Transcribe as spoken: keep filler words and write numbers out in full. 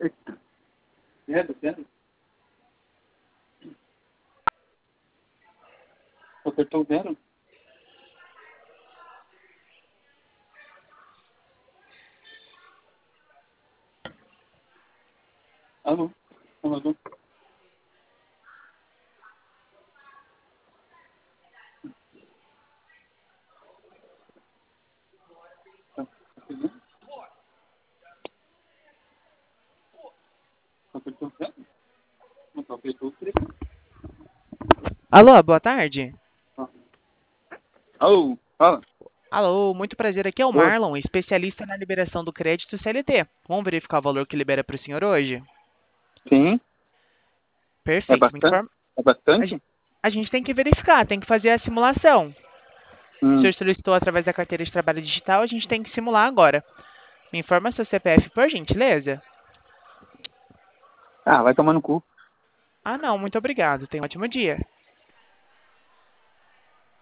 Eita. Quero, quero. Apertou zero? Alô? Alô, alô? Tá, tá pegando? Apertou zero? Não, só apertou o três. Alô, boa tarde. Ah. Alô, fala. Alô, muito prazer. Aqui é o Oi. Marlon, especialista na liberação do crédito C L T. Vamos verificar o valor que libera para o senhor hoje? Sim, é Perfeito. Me bastante? informa... É a, bastante? gen- a gente tem que verificar, tem que fazer a simulação. O Hum. senhor solicitou através da carteira de trabalho digital, a gente tem que simular agora. Me informa seu C P F, por gentileza. Ah, vai tomar no cu. Ah, não, muito obrigado. Tenha um ótimo dia.